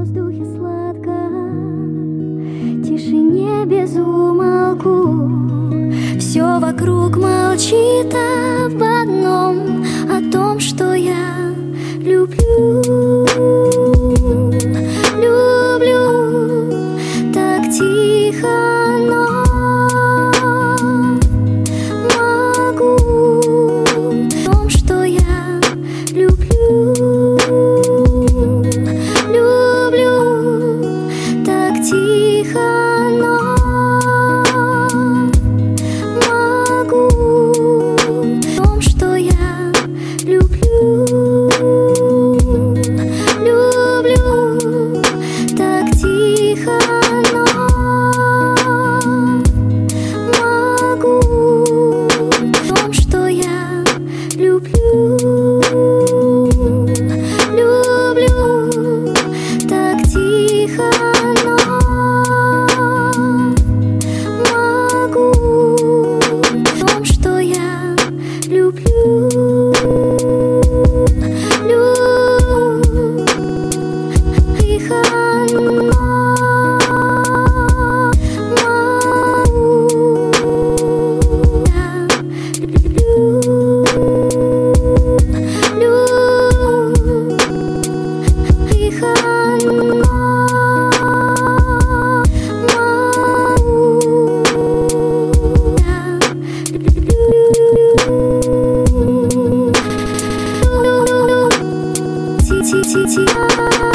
воздухе сладко, тишине без умолку. Все вокруг молчит об одном, о том, что я люблю. Люблю так тихо, но могу в том, что я люблю. Люблю так тихо, но могу в том, что я люблю. Люблю так тихо, но могу в том, что я люблю. Люблю так тихо, но могу в том, что я люблю. Тихо, но Ти-ти-ти-ти.